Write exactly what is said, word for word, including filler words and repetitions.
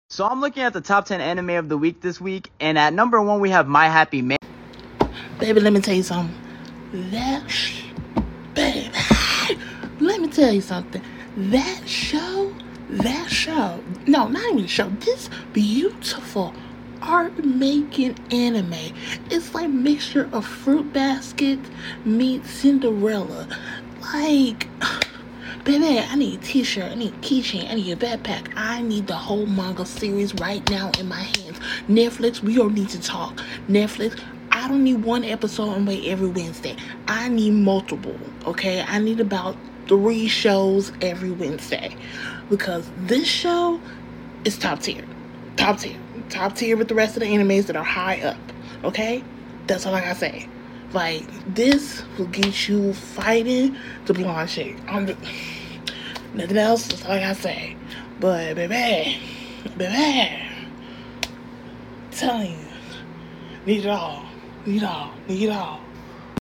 So I'm looking at the top ten anime of the week this week, and at number one we have My Happy Man. Baby, let me tell you something. That, sh- baby, let me tell you something. That show, that show, no, not even show, this beautiful art-making anime. It's like mixture of Fruit Basket meets Cinderella. Like... Baby, I need a t-shirt, I need a keychain, I need a backpack. I need the whole manga series right now in my hands. Netflix, we don't need to talk. Netflix, I don't need one episode on way every Wednesday. I need multiple, okay? I need about three shows every Wednesday. Because this show is top tier. Top tier. Top tier with the rest of the animes that are high up, okay? That's all I gotta say. Like, this will get you fighting the blonde shit. I'm just, nothing else, that's all I gotta say. But, baby, baby, I'm telling you, need it all, need it all, need it all.